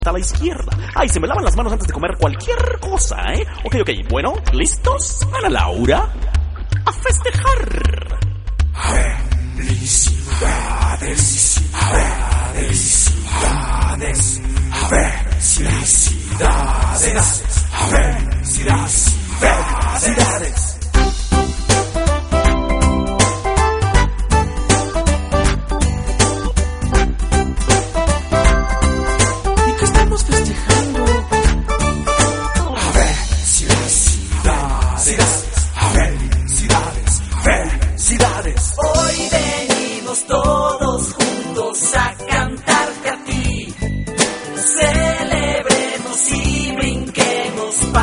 a la izquierda. Ay, se me lavan las manos antes de comer cualquier cosa, ¿eh? Ok, bueno, ¿listos? Ana Laura, a festejar. Felicidades.